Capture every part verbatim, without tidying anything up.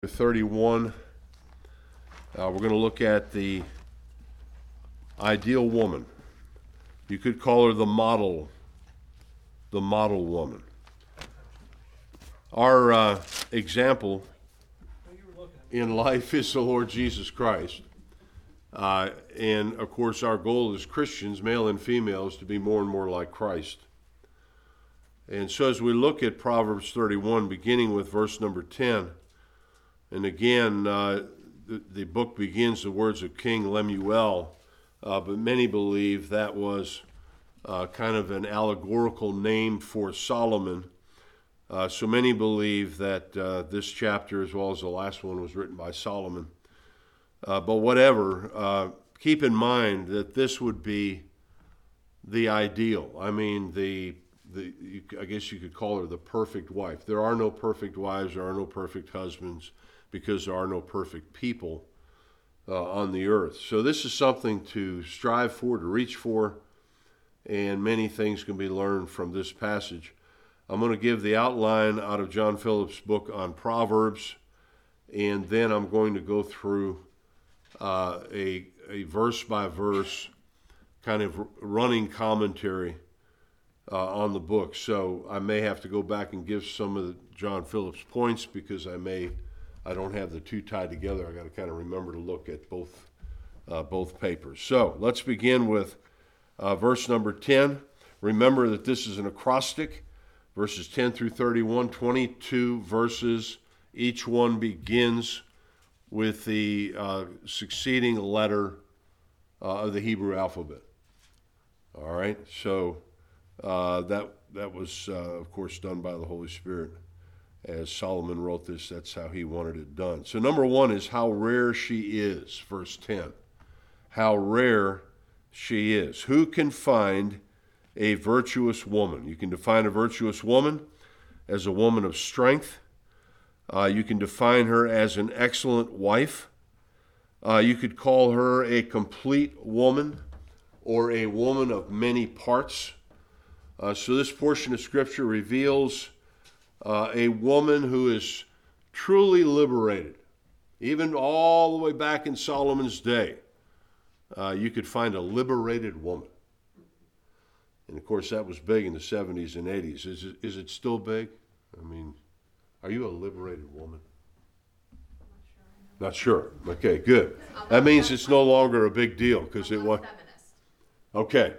thirty-one, uh, we're going to look at the ideal woman. You could call her the model, the model woman. Our uh, example in life is the Lord Jesus Christ. Uh, and of course, our goal as Christians, male and female, is to be more and more like Christ. And so as we look at Proverbs thirty-one, beginning with verse number ten, and again, uh, the, the book begins the words of King Lemuel, uh, but many believe that was uh, kind of an allegorical name for Solomon. Uh, so many believe that uh, this chapter, as well as the last one, was written by Solomon. Uh, but whatever, uh, keep in mind that this would be the ideal. I mean, the the you, I guess you could call her the perfect wife. There are no perfect wives, there are no perfect husbands, because there are no perfect people uh, on the earth. So this is something to strive for, to reach for, and many things can be learned from this passage. I'm going to give the outline out of John Phillips' book on Proverbs, and then I'm going to go through uh, a, a verse-by-verse kind of running commentary uh, on the book. So I may have to go back and give some of the John Phillips points because I may I don't have the two tied together. I got to kind of remember to look at both uh, both papers. So let's begin with uh, verse number ten. Remember that this is an acrostic, verses ten through thirty-one, twenty-two verses. Each one begins with the uh, succeeding letter uh, of the Hebrew alphabet. All right, so uh, that that was, uh, of course, done by the Holy Spirit. As Solomon wrote this, that's how he wanted it done. So number one is how rare she is, verse ten. How rare she is. Who can find a virtuous woman? You can define a virtuous woman as a woman of strength. Uh, you can define her as an excellent wife. Uh, you could call her a complete woman or a woman of many parts. Uh, so this portion of Scripture reveals Uh, a woman who is truly liberated. Even all the way back in Solomon's day, uh, you could find a liberated woman. And of course, that was big in the seventies and eighties. Is it, is it still big? I mean, are you a liberated woman? Not sure. Okay, good. That means it's no longer a big deal because it was. Okay.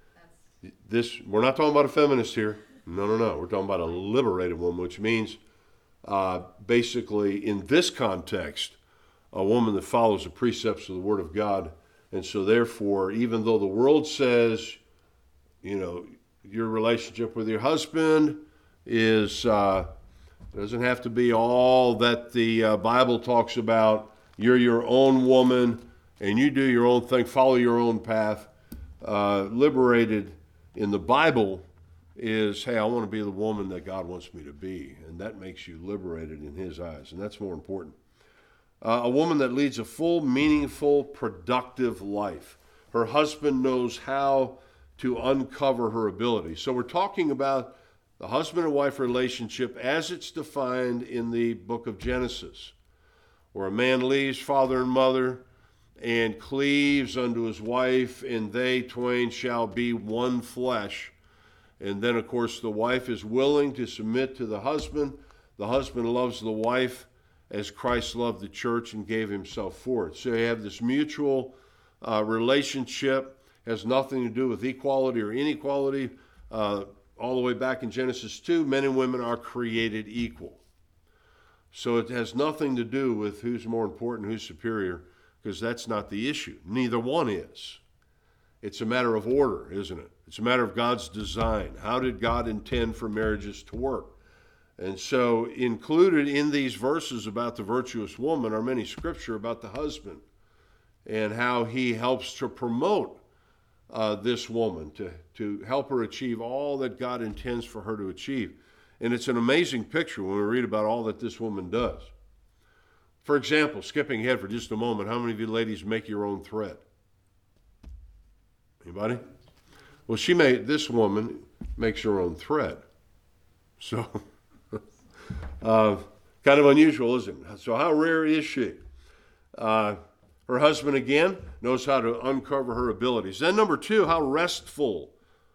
This we're not talking about a feminist here. No, no, no. We're talking about a liberated woman, which means uh, basically in this context, a woman that follows the precepts of the Word of God. And so therefore, even though the world says, you know, your relationship with your husband is uh, doesn't have to be all that the uh, Bible talks about. You're your own woman and you do your own thing, follow your own path. Uh, liberated in the Bible is, hey, I want to be the woman that God wants me to be. And that makes you liberated in his eyes. And that's more important. Uh, a woman that leads a full, meaningful, productive life. Her husband knows how to uncover her ability. So we're talking about the husband and wife relationship as it's defined in the book of Genesis, where a man leaves father and mother and cleaves unto his wife, and they twain shall be one flesh. And then, of course, the wife is willing to submit to the husband. The husband loves the wife as Christ loved the church and gave himself for it. So you have this mutual uh, relationship. Has nothing to do with equality or inequality. Uh, all the way back in Genesis two, men and women are created equal. So it has nothing to do with who's more important, who's superior, because that's not the issue. Neither one is. It's a matter of order, isn't it? It's a matter of God's design. How did God intend for marriages to work? And so included in these verses about the virtuous woman are many scripture about the husband and how he helps to promote uh, this woman, to, to help her achieve all that God intends for her to achieve. And it's an amazing picture when we read about all that this woman does. For example, skipping ahead for just a moment, how many of you ladies make your own thread? Anybody? Well, she made, this woman makes her own thread. So, uh, Kind of unusual, isn't it? So how rare is she? Uh, her husband, again, knows how to uncover her abilities. Then number two, how restful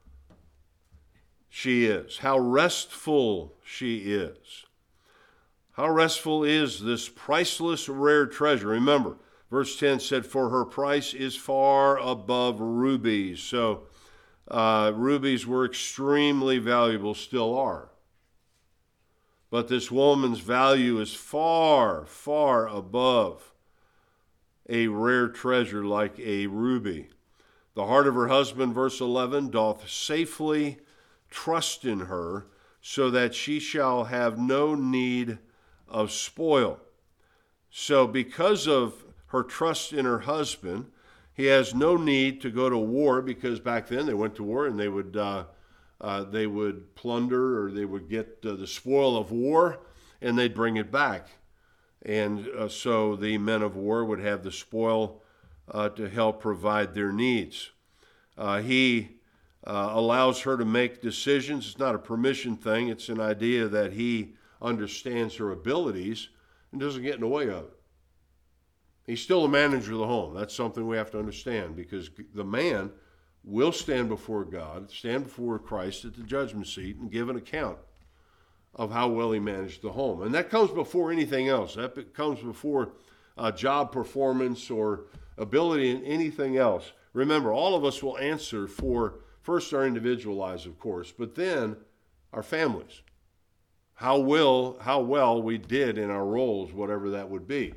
she is. How restful she is. How restful is this priceless, rare treasure? Remember, verse ten said, for her price is far above rubies. So uh, rubies were extremely valuable, still are. But this woman's value is far, far above a rare treasure like a ruby. The heart of her husband, verse eleven, doth safely trust in her, so that she shall have no need of spoil. So because of her trust in her husband, he has no need to go to war, because back then they went to war and they would uh, uh, they would plunder, or they would get uh, the spoil of war, and they'd bring it back. And uh, so the men of war would have the spoil uh, to help provide their needs. Uh, he uh, allows her to make decisions. It's not a permission thing. It's an idea that he understands her abilities and doesn't get in the way of it. He's still the manager of the home. That's something we have to understand, because the man will stand before God, stand before Christ at the judgment seat, and give an account of how well he managed the home. And that comes before anything else. That comes before uh, job performance or ability in anything else. Remember, all of us will answer for first our individual lives, of course, but then our families. How well, how well we did in our roles, whatever that would be.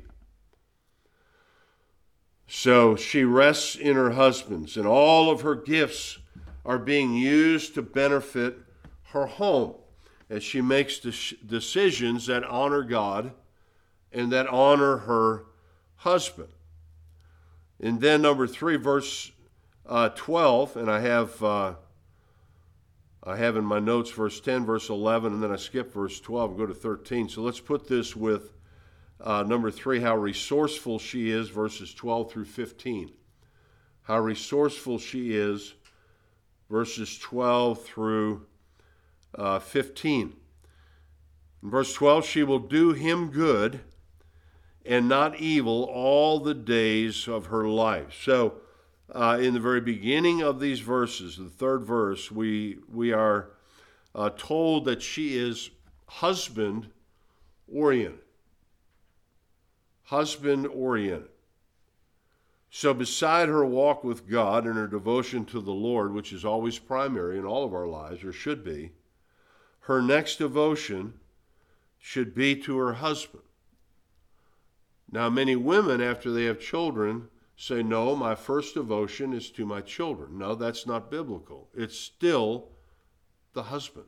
So she rests in her husband, and all of her gifts are being used to benefit her home as she makes decisions that honor God and that honor her husband. And then number three, verse uh, twelve, and I have uh, I have in my notes verse ten, verse eleven, and then I skip verse twelve and go to thirteen. So let's put this with uh, number three, how resourceful she is, verses twelve through fifteen. How resourceful she is, verses twelve through uh, fifteen. In verse twelve, she will do him good and not evil all the days of her life. So uh, in the very beginning of these verses, the third verse, we, we are uh, told that she is husband-oriented. Husband-oriented. So beside her walk with God and her devotion to the Lord, which is always primary in all of our lives, or should be, her next devotion should be to her husband. Now, many women, after they have children, say, no, my first devotion is to my children. No, that's not biblical. It's still the husband.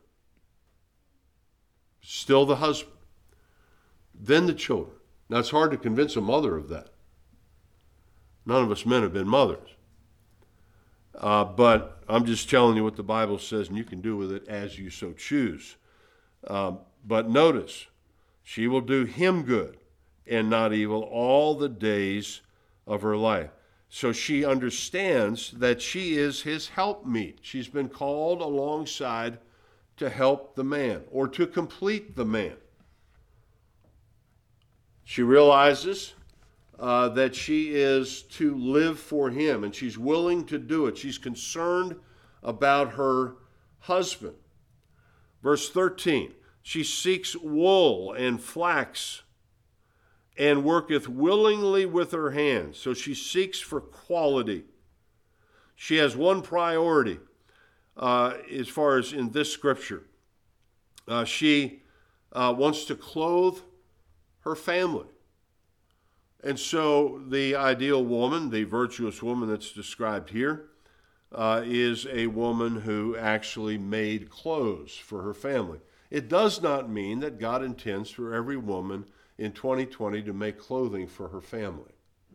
Still the husband. Then the children. Now, it's hard to convince a mother of that. None of us men have been mothers. Uh, but I'm just telling you what the Bible says, and you can do with it as you so choose. Um, but notice, she will do him good and not evil all the days of her life. So she understands that she is his helpmeet. She's been called alongside to help the man or to complete the man. She realizes uh, that she is to live for him, and she's willing to do it. She's concerned about her husband. Verse thirteen, she seeks wool and flax and worketh willingly with her hands. So she seeks for quality. She has one priority uh, as far as in this scripture. Uh, she uh, wants to clothe her family. And so the ideal woman, the virtuous woman that's described here, uh, is a woman who actually made clothes for her family. It does not mean that God intends for every woman in twenty twenty to make clothing for her family.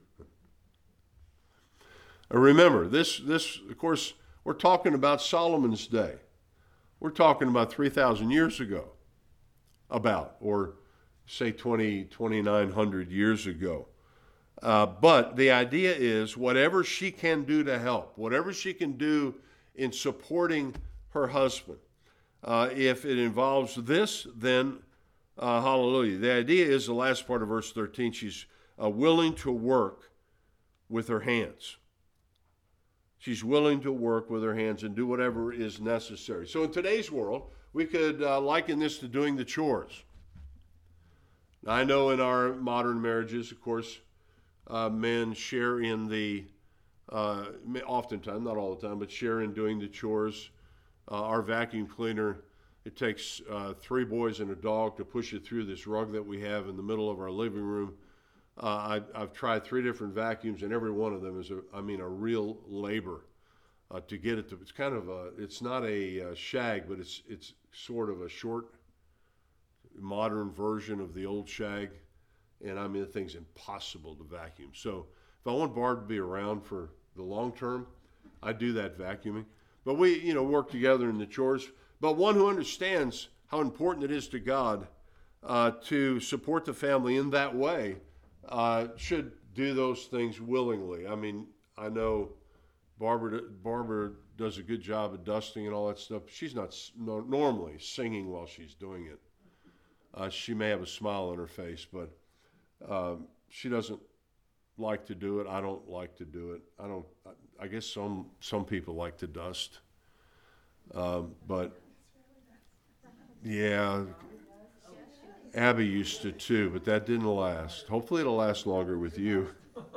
Remember, this, this, of course, we're talking about Solomon's day. We're talking about three thousand years ago, about, or say twenty, twenty-nine hundred years ago. Uh, but the idea is whatever she can do to help, whatever she can do in supporting her husband, uh, if it involves this, then Uh, hallelujah. The idea is the last part of verse thirteen, she's uh, willing to work with her hands. She's willing to work with her hands and do whatever is necessary. So in today's world, we could uh, liken this to doing the chores. Now, I know in our modern marriages, of course, uh, men share in the, uh, oftentimes, not all the time, but share in doing the chores. Uh, our vacuum cleaner, it takes uh, three boys and a dog to push it through this rug that we have in the middle of our living room. Uh, I, I've tried three different vacuums, and every one of them is, a, I mean, a real labor uh, to get it to. It's kind of a, it's not a uh, shag, but it's it's sort of a short, modern version of the old shag, and I mean, the thing's impossible to vacuum. So if I want Barb to be around for the long term, I do that vacuuming. But we, you know, work together in the chores. But one who understands how important it is to God uh, to support the family in that way uh, should do those things willingly. I mean, I know Barbara, Barbara does a good job of dusting and all that stuff. She's not no, normally singing while she's doing it. Uh, she may have a smile on her face, but um, she doesn't like to do it. I don't like to do it. I don't. I guess some some people like to dust, um, but yeah, Abby used to too, but that didn't last. Hopefully, it'll last longer with you.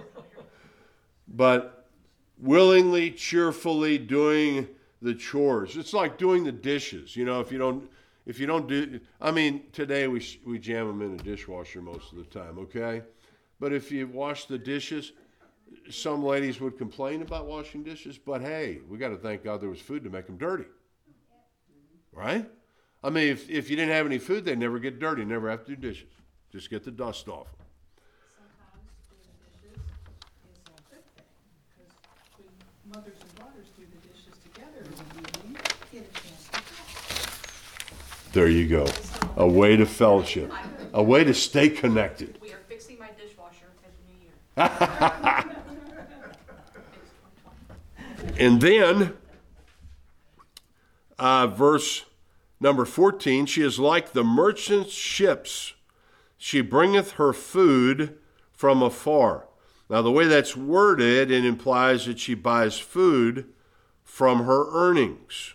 But willingly, cheerfully doing the chores. It's like doing the dishes. You know, if you don't. If you don't do, I mean, today we we jam them in a dishwasher most of the time, okay? But if you wash the dishes, some ladies would complain about washing dishes, but hey, we got to thank God there was food to make them dirty, right? I mean, if, if you didn't have any food, they'd never get dirty, never have to do dishes. Just get the dust off them. Sometimes doing the dishes is a good thing, because when mothers and daughters do the dishes together in the evening, get a chance to talk. There you go. A way to fellowship. A way to stay connected. We are fixing my dishwasher for the new year. And then, uh, verse number fourteen, she is like the merchant's ships. She bringeth her food from afar. Now, the way that's worded, it implies that she buys food from her earnings.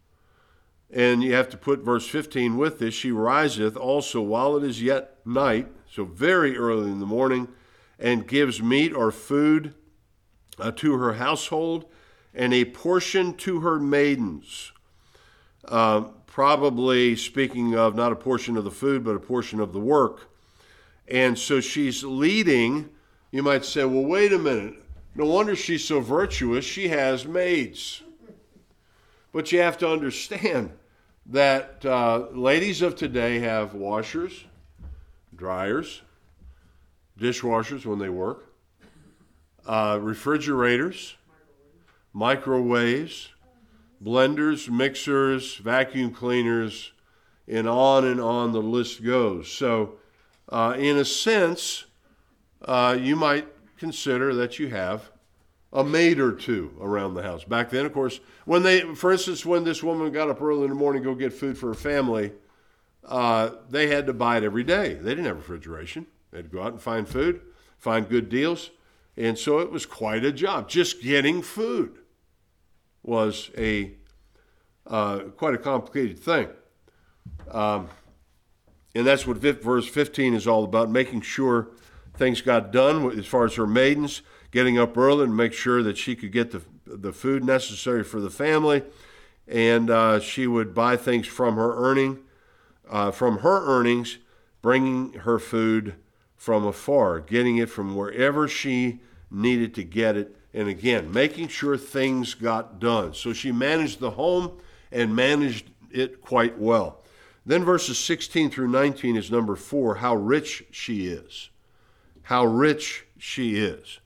And you have to put verse fifteen with this. She riseth also while it is yet night, so very early in the morning, and gives meat or food uh, to her household, and a portion to her maidens. Uh, probably speaking of not a portion of the food, but a portion of the work. And so she's leading. You might say, well, wait a minute. No wonder she's so virtuous. She has maids. But you have to understand that uh, ladies of today have washers, dryers, dishwashers when they work, uh, refrigerators, microwaves, blenders, mixers, vacuum cleaners, and on and on the list goes. So uh, in a sense, uh, you might consider that you have a maid or two around the house. Back then, of course, when they, for instance, when this woman got up early in the morning to go get food for her family, uh, they had to buy it every day. They didn't have refrigeration. They had to go out and find food, find good deals. And so it was quite a job. Just getting food was a uh, quite a complicated thing. Um, and that's what verse fifteen is all about, making sure things got done as far as her maidens, getting up early and make sure that she could get the the food necessary for the family, and uh, she would buy things from her earning, uh, from her earnings, bringing her food from afar, getting it from wherever she needed to get it, and again, making sure things got done. So she managed the home and managed it quite well. Then verses sixteen through nineteen is number four, how rich she is. How rich she is.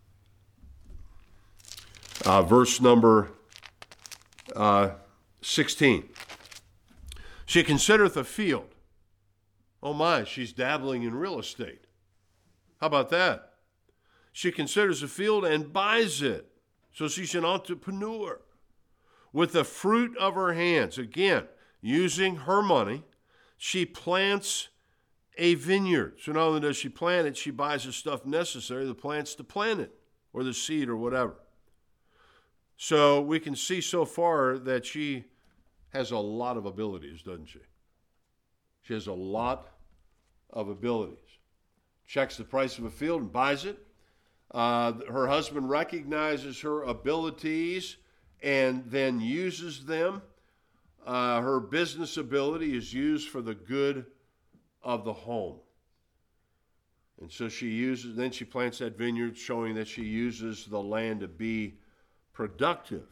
Uh, verse number uh, sixteen. She considereth a field. Oh my, she's dabbling in real estate. How about that? She considers a field and buys it. So she's an entrepreneur. With the fruit of her hands, again, using her money, she plants a vineyard. So not only does she plant it, she buys the stuff necessary, the plants to plant it, or the seed or whatever. So we can see so far that she has a lot of abilities, doesn't she? She has a lot of abilities. Checks the price of a field and buys it. Uh, her husband recognizes her abilities and then uses them. Uh, her business ability is used for the good of the home. And so she uses, then she plants that vineyard, showing that she uses the land to be productive.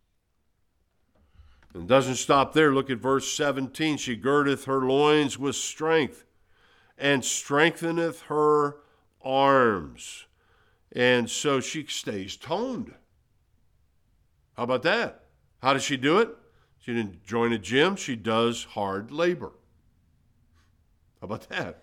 And doesn't stop there. Look at verse seventeen. She girdeth her loins with strength, and strengtheneth her arms. And so she stays toned. How about that? How does she do it? She didn't join a gym. She does hard labor. How about that?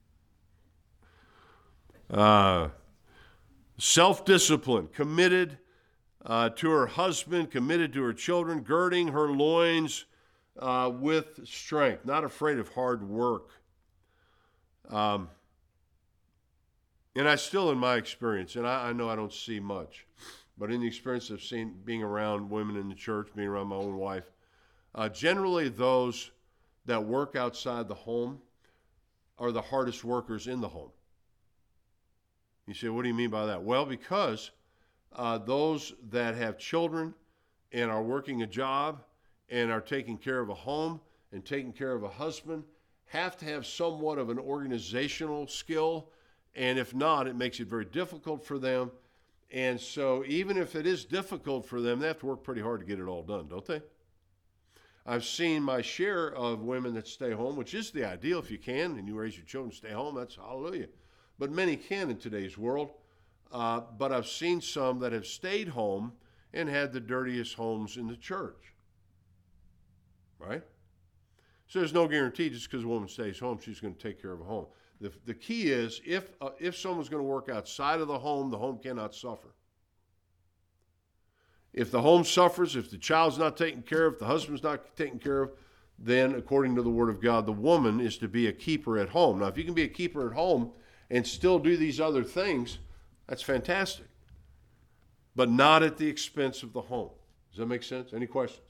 Uh, self-discipline, committed uh, to her husband, committed to her children, girding her loins uh, with strength, not afraid of hard work. Um, and I still, in my experience, and I, I know I don't see much, but in the experience of seeing, being around women in the church, being around my own wife, uh, generally those that work outside the home are the hardest workers in the home. You say, what do you mean by that? Well, because uh, those that have children and are working a job and are taking care of a home and taking care of a husband have to have somewhat of an organizational skill, and if not, it makes it very difficult for them. And so even if it is difficult for them, they have to work pretty hard to get it all done, don't they? I've seen my share of women that stay home, which is the ideal if you can, and you raise your children, stay home, that's hallelujah. But many can in today's world. Uh, but I've seen some that have stayed home and had the dirtiest homes in the church. Right? So there's no guarantee just because a woman stays home, she's going to take care of a home. The, the key is if, uh, if someone's going to work outside of the home, the home cannot suffer. If the home suffers, if the child's not taken care of, if the husband's not taken care of, then according to the Word of God, the woman is to be a keeper at home. Now, if you can be a keeper at home and still do these other things, that's fantastic. But not at the expense of the home. Does that make sense? Any questions?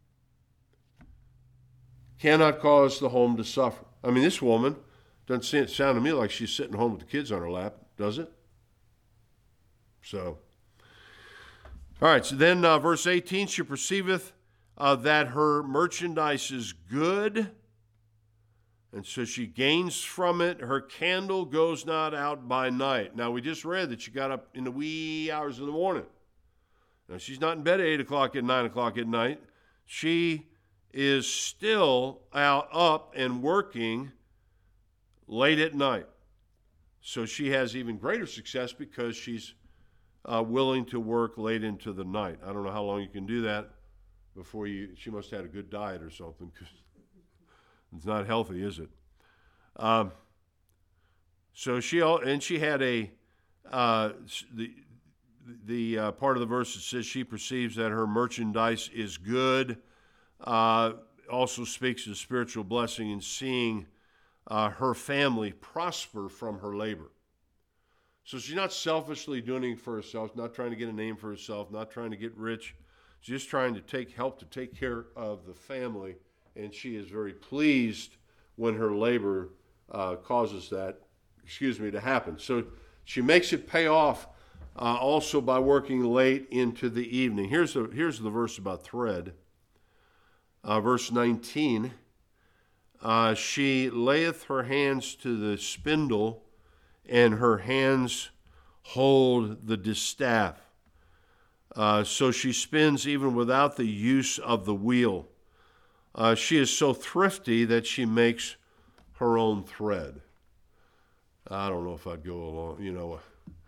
Cannot cause the home to suffer. I mean, this woman doesn't sound to me like she's sitting home with the kids on her lap, does it? So, all right, so then uh, verse eighteen, she perceiveth uh, that her merchandise is good, and so she gains from it. Her candle goes not out by night. Now, we just read that she got up in the wee hours of the morning. Now, she's not in bed at eight o'clock at nine o'clock at night. She is still out, up and working late at night. So she has even greater success because she's uh, willing to work late into the night. I don't know how long you can do that before you, she must have had a good diet or something, because it's not healthy, is it? Um, so she, and she had a, uh, the, the uh, part of the verse that says she perceives that her merchandise is good, uh, also speaks of spiritual blessing in seeing uh, her family prosper from her labor. So she's not selfishly doing it for herself, not trying to get a name for herself, not trying to get rich. She's just trying to take help to take care of the family, and she is very pleased when her labor uh, causes that, excuse me, to happen. So she makes it pay off uh, also by working late into the evening. Here's the, here's the verse about thread. Uh, verse nineteen, uh, she layeth her hands to the spindle, and her hands hold the distaff. Uh, so she spins even without the use of the wheel. Uh, she is so thrifty that she makes her own thread. I don't know if I'd go along, you know.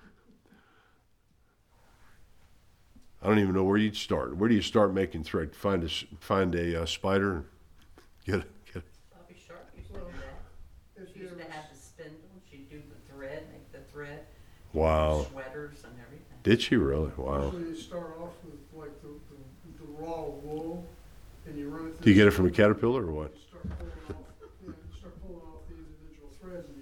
I don't even know where you'd start. Where do you start making thread? Find a, find a uh, spider and get it. Get it. Bobby Sharp used to do that. She used to have the spindle. She'd do the thread, make the thread. Wow. Sweaters and everything. Did she really? Wow. So you start off with like the, the, the raw wool, and you run it through. Do you get it from a caterpillar or what? You start pulling off, you know, you start pulling off the individual threads,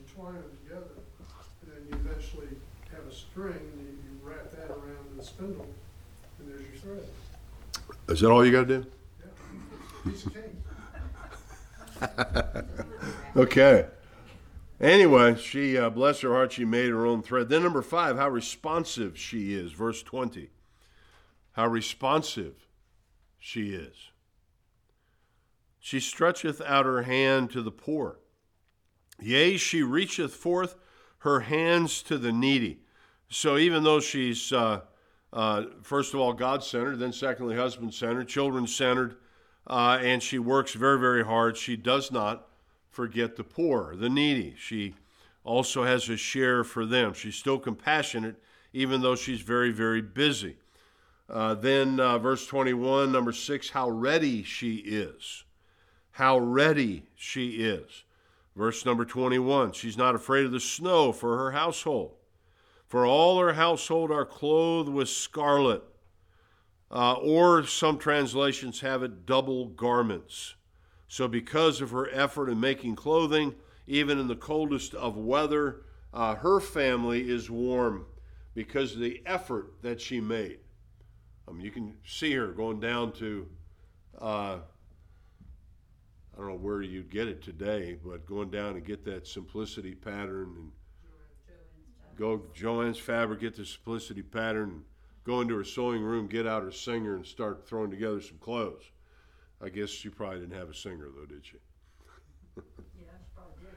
a string, and you you wrap that around the spindle, and there's your thread. Is that all you got to do? Yeah, piece of cake. Okay. Anyway, she, uh, bless her heart, she made her own thread. Then number five, how responsive she is. Verse twenty. How responsive she is. She stretcheth out her hand to the poor. Yea, she reacheth forth her hands to the needy. So even though she's, uh, uh, first of all, God-centered, then secondly, husband-centered, children-centered, uh, and she works very, very hard, she does not forget the poor, the needy. She also has a share for them. She's still compassionate, even though she's very, very busy. Uh, then uh, verse twenty-one, number six, how ready she is. How ready she is. Verse number twenty-one, she's not afraid of the snow for her household. For all her household are clothed with scarlet. Uh, or some translations have it double garments. So because of her effort in making clothing, even in the coldest of weather, uh, her family is warm because of the effort that she made. I mean, you can see her going down to, uh, I don't know where you'd get it today, but going down and get that simplicity pattern and go Joann's Fabric, get the simplicity pattern, go into her sewing room, get out her singer and start throwing together some clothes. I guess you probably didn't have a singer though, did you? Yeah, she probably did,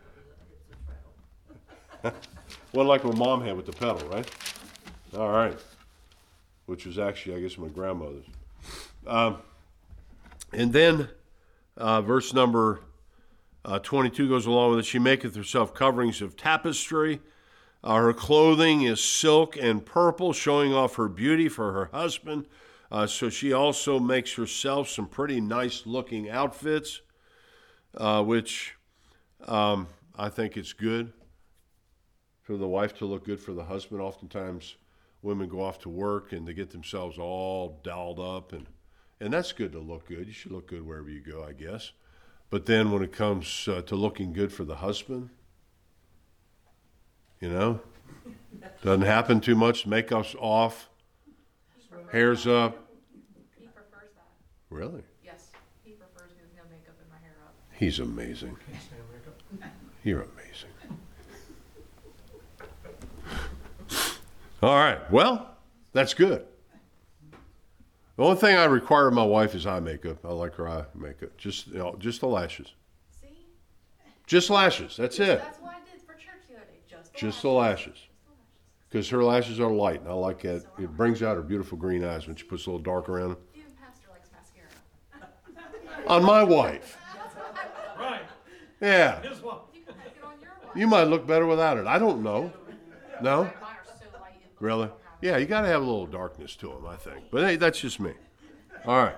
but it's a trail. Well, like my mom had with the pedal, right? All right. Which was actually, I guess, my grandmother's. Um, and then uh, verse number uh, twenty-two goes along with it. She maketh herself coverings of tapestry. Uh, her clothing is silk and purple, showing off her beauty for her husband. Uh, so she also makes herself some pretty nice-looking outfits, uh, which um, I think it's good for the wife to look good for the husband. Oftentimes, women go off to work and they get themselves all dolled up, and, and that's good to look good. You should look good wherever you go, I guess. But then when it comes uh, to looking good for the husband, you know, doesn't happen too much. Makeup's off, hair's up. He prefers that. Really? Yes, he prefers me with no makeup and my hair up. He's amazing. Can't stand makeup. You're amazing. All right. Well, that's good. The only thing I require of my wife is eye makeup. I like her eye makeup. Just, you know, just the lashes. See? Just lashes. That's it. That's what I did for church the other day. Just the Just the lashes. lashes. Just the lashes. Because her lashes are light, and I like that. It brings out her beautiful green eyes when she puts a little dark around them. Even Pastor likes mascara. On my wife. Right, Yeah. his wife. You can put it on your wife. You might look better without it. I don't know. No? Mine are so light. it looks Really? like I don't have Yeah, you got to have a little darkness to them, I think. But hey, that's just me. All right.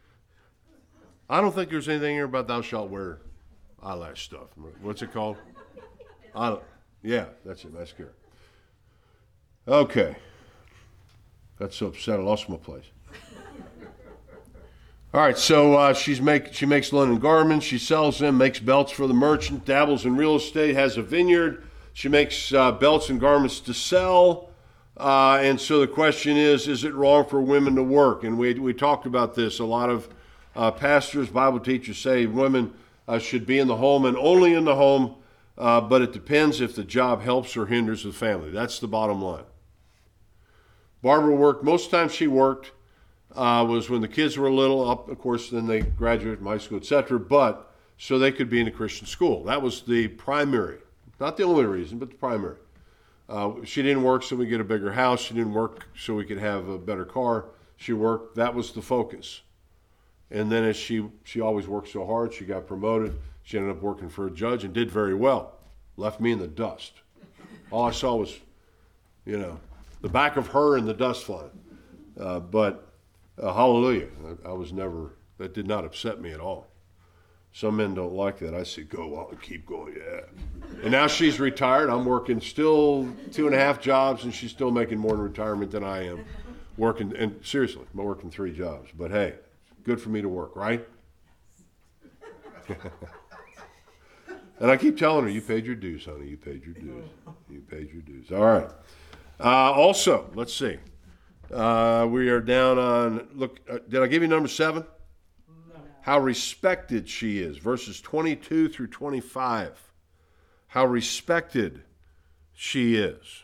I don't think there's anything here about thou shalt wear eyelash stuff. What's it called? I don't, yeah, that's it. Mascara. Okay. That's so upset. I lost my place. All right, so uh, she's make she makes linen garments. She sells them, makes belts for the merchant, dabbles in real estate, has a vineyard. She makes uh, belts and garments to sell. Uh, and so the question is, is it wrong for women to work? And we we talked about this. A lot of uh, pastors, Bible teachers say women uh, should be in the home and only in the home, uh, but it depends if the job helps or hinders the family. That's the bottom line. Barbara worked, most times she worked uh, was when the kids were little, up, of course, then they graduated from high school, et cetera, but so they could be in a Christian school. That was the primary, not the only reason, but the primary. Uh, she didn't work so we could get a bigger house. She didn't work so we could have a better car. She worked, that was the focus. And then as she, she always worked so hard, she got promoted. She ended up working for a judge and did very well. Left me in the dust. All I saw was, you know, the back of her and the dust flying. Uh, but uh, hallelujah, I, I was never, that did not upset me at all. Some men don't like that. I say, go on, keep going, yeah. And now she's retired. I'm working still two and a half jobs, and she's still making more in retirement than I am. Working, and seriously, I'm working three jobs. But hey, good for me to work, right? And I keep telling her, you paid your dues, honey. You paid your dues. You paid your dues. All right. Uh, also, let's see. Uh, we are down on, look, uh, did I give you number seven? No. How respected she is, verses twenty-two through twenty-five. How respected she is.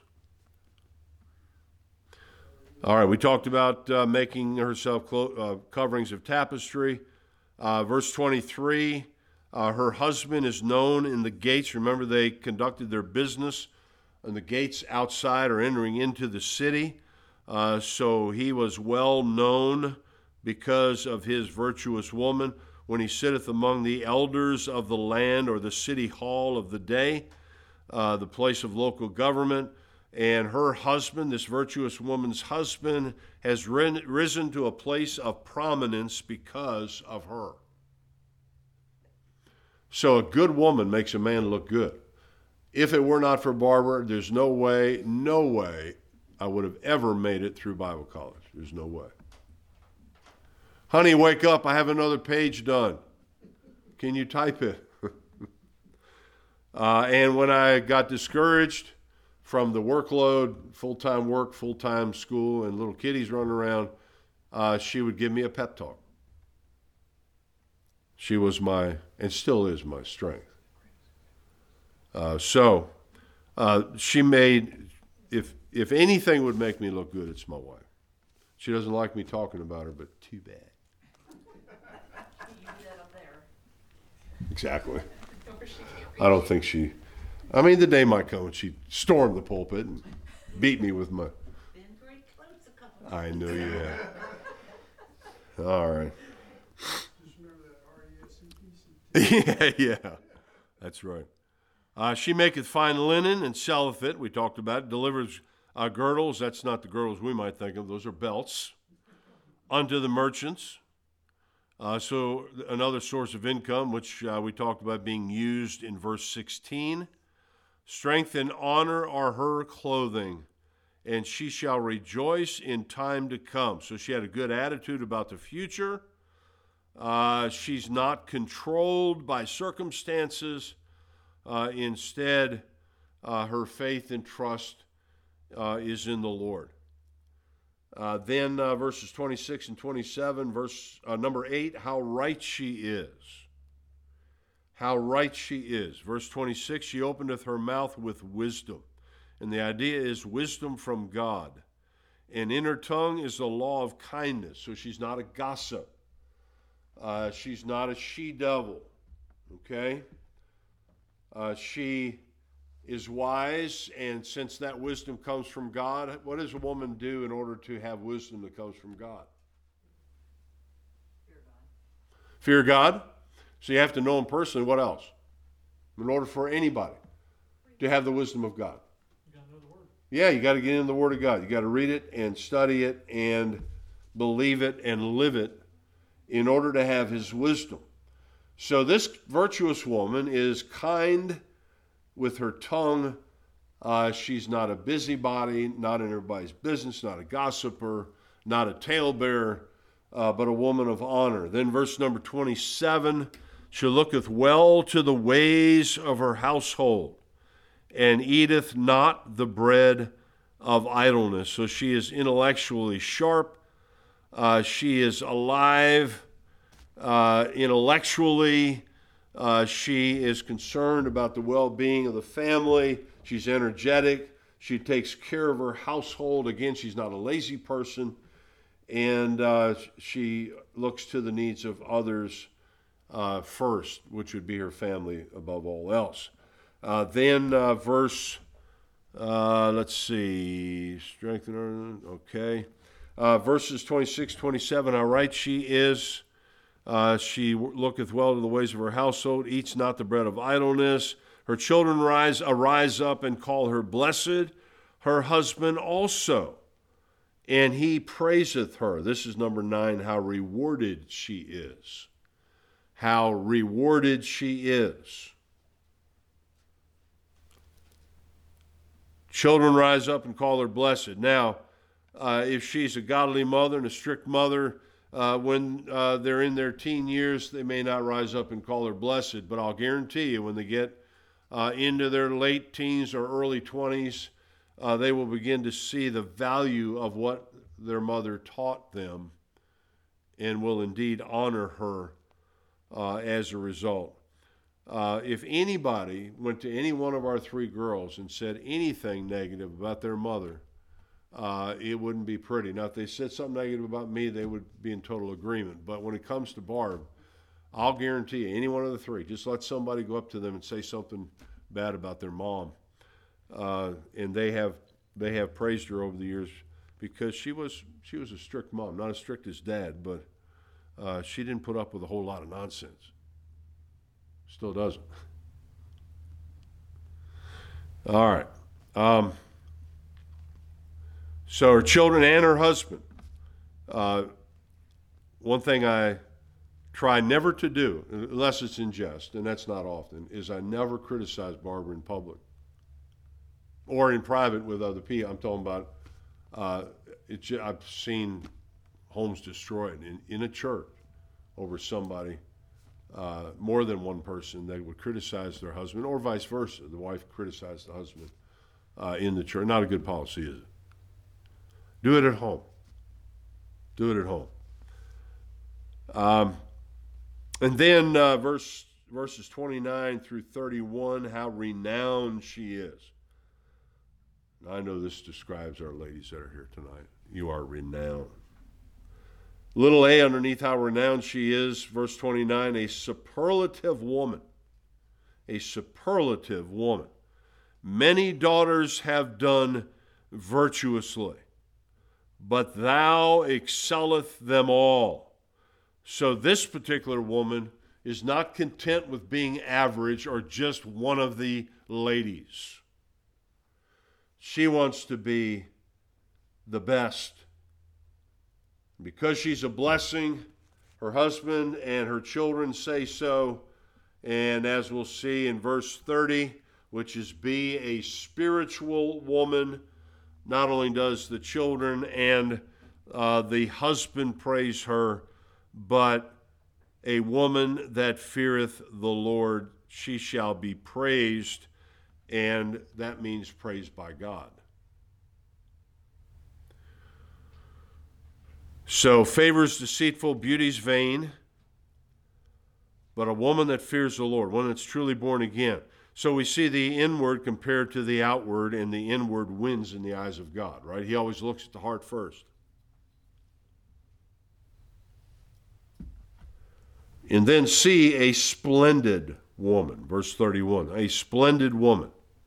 All right, we talked about uh, making herself clo- uh, coverings of tapestry. Uh, verse twenty-three, uh, her husband is known in the gates. Remember, they conducted their business in the gates outside or entering into the city. Uh, so he was well known because of his virtuous woman. When he sitteth among the elders of the land, or the city hall of the day, uh, the place of local government, and her husband, this virtuous woman's husband, has risen to a place of prominence because of her. So a good woman makes a man look good. If it were not for Barbara, there's no way, no way I would have ever made it through Bible college. There's no way. Honey, wake up. I have another page done. Can you type it? uh, and when I got discouraged from the workload, full-time work, full-time school, and little kiddies running around, uh, she would give me a pep talk. She was my, and still is my strength. Uh, so uh, she made, if if anything would make me look good, it's my wife. She doesn't like me talking about her, but too bad. You do that up there. Exactly. Or she can't reach. I don't think she, I mean, the day might come when she stormed the pulpit and beat me with my, Been very close a couple of I knew you had. All right. Just remember that R E S E P C. yeah, yeah, that's right. Uh, she maketh fine linen and selleth it. We talked about it. Delivers uh, girdles. That's not the girdles we might think of. Those are belts. Unto the merchants. Uh, so another source of income, which uh, we talked about being used in verse sixteen. Strength and honor are her clothing, and she shall rejoice in time to come. So she had a good attitude about the future. Uh, she's not controlled by circumstances. Uh, instead, uh, her faith and trust uh, is in the Lord. Uh, then uh, verses twenty-six and twenty-seven, verse uh, number eight, how right she is. How right she is. Verse twenty-six, she openeth her mouth with wisdom. And the idea is wisdom from God. And in her tongue is the law of kindness. So she's not a gossip. Uh, she's not a she-devil. Okay? Uh, she is wise, and since that wisdom comes from God, what does a woman do in order to have wisdom that comes from God? Fear God. Fear God. So you have to know him personally. What else? In order for anybody to have the wisdom of God. You gotta know the word. Yeah, you got to get in the Word of God. You got to read it and study it and believe it and live it in order to have his wisdom. So this virtuous woman is kind with her tongue. Uh, she's not a busybody, not in everybody's business, not a gossiper, not a talebearer, uh, but a woman of honor. Then verse number twenty-seven, she looketh well to the ways of her household, and eateth not the bread of idleness. So she is intellectually sharp. Uh, she is alive. Uh, intellectually, uh, she is concerned about the well-being of the family. She's energetic. She takes care of her household. Again, she's not a lazy person. And uh, she looks to the needs of others uh, first, which would be her family above all else. Uh, then uh, verse, uh, let's see, strengthen her, okay. Uh, verses twenty-six, twenty-seven, how right she is. Uh, she looketh well to the ways of her household, eats not the bread of idleness. Her children rise, arise up and call her blessed, her husband also, and he praiseth her. This is number nine, how rewarded she is. How rewarded she is. Children rise up and call her blessed. Now, uh, if she's a godly mother and a strict mother, Uh, when uh, they're in their teen years, they may not rise up and call her blessed, but I'll guarantee you when they get uh, into their late teens or early twenties, uh, they will begin to see the value of what their mother taught them and will indeed honor her uh, as a result. Uh, if anybody went to any one of our three girls and said anything negative about their mother, uh, it wouldn't be pretty. Now, if they said something negative about me, they would be in total agreement. But when it comes to Barb, I'll guarantee you, any one of the three, just let somebody go up to them and say something bad about their mom. Uh, and they have they have praised her over the years because she was she was a strict mom, not as strict as Dad, but uh, she didn't put up with a whole lot of nonsense. Still doesn't. All right. Um, so her children and her husband. Uh, one thing I try never to do, unless it's in jest, and that's not often, is I never criticize Barbara in public or in private with other people. I'm talking about, uh, it, I've seen homes destroyed in, in a church over somebody, uh, more than one person that would criticize their husband, or vice versa. The wife criticized the husband uh, in the church. Not a good policy, is it? Do it at home. Do it at home. Um, and then uh, verse verses twenty-nine through thirty-one, how renowned she is. Now, I know this describes our ladies that are here tonight. You are renowned. Little a underneath how renowned she is, verse twenty-nine, a superlative woman. A superlative woman. Many daughters have done virtuously, but thou excelleth them all. So this particular woman is not content with being average or just one of the ladies. She wants to be the best. Because she's a blessing, her husband and her children say so. And as we'll see in verse thirty, which is be a spiritual woman, not only does the children and uh, the husband praise her, but a woman that feareth the Lord, she shall be praised, and that means praised by God. So, favor's deceitful, beauty's vain, but a woman that fears the Lord, one that's truly born again. So we see the inward compared to the outward, and the inward wins in the eyes of God, right? He always looks at the heart first. And then see a splendid woman, verse thirty-one, a splendid woman.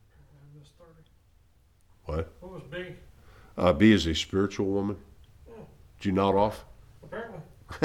What? What was B? Uh, B is a spiritual woman. Oh, Did you nod off? apparently.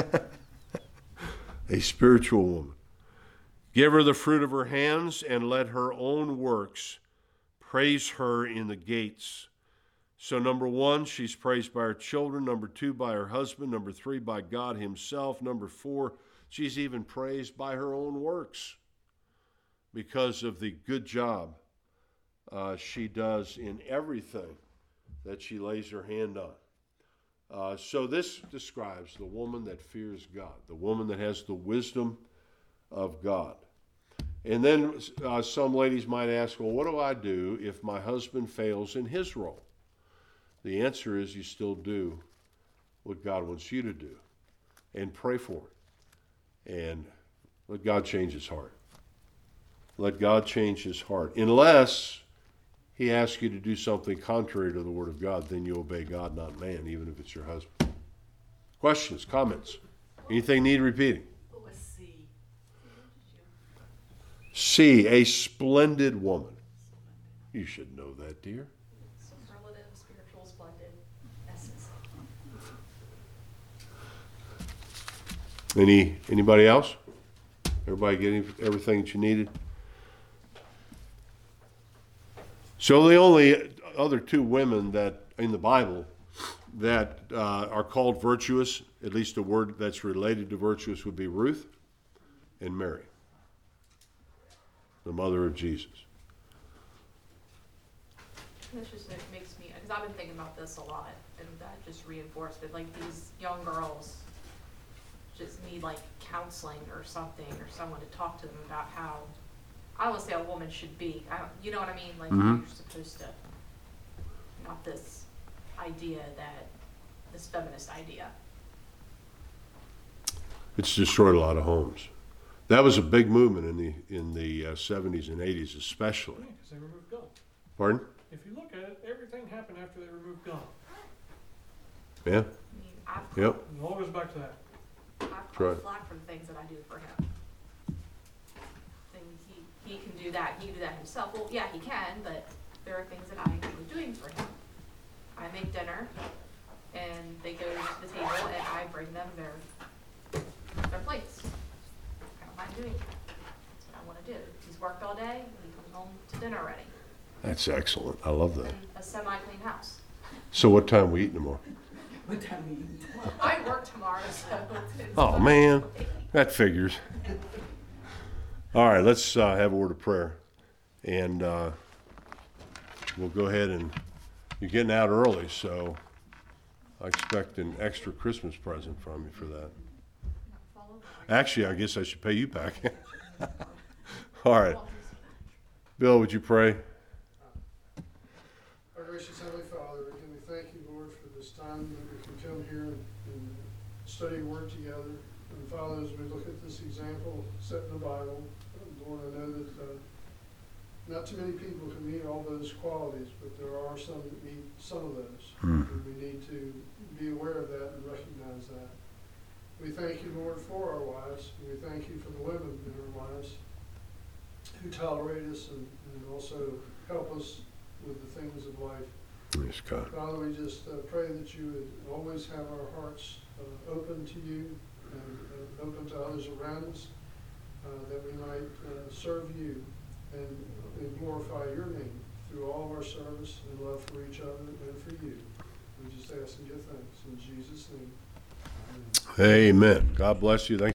A spiritual woman. Give her the fruit of her hands, and let her own works praise her in the gates. So number one, she's praised by her children. Number two, by her husband. Number three, by God himself. Number four, she's even praised by her own works because of the good job uh, she does in everything that she lays her hand on. Uh, so this describes the woman that fears God, the woman that has the wisdom of God. And then uh, some ladies might ask, well, what do I do if my husband fails in his role? The answer is you still do what God wants you to do and pray for it. And let God change his heart. Let God change his heart. Unless he asks you to do something contrary to the word of God, then you obey God, not man, even if it's your husband. Questions, comments? Anything need repeating? What was C? C, a splendid woman. You should know that, dear. Superlative, spiritual, splendid, essence. Any anybody else? Everybody getting everything that you needed? So the only other two women that in the Bible that uh, are called virtuous, at least a word that's related to virtuous, would be Ruth and Mary, the mother of Jesus. This just it makes me, because I've been thinking about this a lot, and that just reinforced it. Like these young girls just need like counseling or something, or someone to talk to them about how, I don't want to say a woman should be. I don't, you know what I mean? Like Mhm. you're supposed to not this idea that, this feminist idea. It's destroyed a lot of homes. That was a big movement in the in the uh, seventies and eighties, especially. Yeah, because they removed God. Pardon? If you look at it, everything happened after they removed God. Yeah. I mean, I've Yep. It all goes back to that. I've right. caught flack for the things that I do for him. And he, he can do that, he can do that himself. Well, yeah, he can, but there are things that I am doing for him. I make dinner, and they go to the table, and I bring them their, their plates. I don't mind doing that. That's what I wanna do. He's worked all day, and he comes home to dinner ready. That's excellent. I love that. And a semi-clean house. So what time we eat tomorrow? What time do you eat? I work tomorrow, so it's. it's Oh, man. That figures. All right, let's uh, have a word of prayer. And uh, we'll go ahead and, you're getting out early, so I expect an extra Christmas present from you for that. Actually, I guess I should pay you back. All right. Bill, would you pray? Our gracious Heavenly Father, again, we thank you, Lord, for this time that we can come here and, and study your word together. And Father, as we look at this example set in the Bible, Lord, I know that uh, not too many people can meet all those qualities, but there are some that meet some of those. Hmm. And we need to be aware of that and recognize that. We thank you, Lord, for our wives. And we thank you for the women in our lives who tolerate us and, and also help us with the things of life. Yes, God. Father, we just uh, pray that you would always have our hearts uh, open to you and uh, open to others around us, uh, that we might uh, serve you and, and glorify your name through all of our service and love for each other and for you. We just ask and give thanks in Jesus' name. Amen. Amen. God bless you. Thank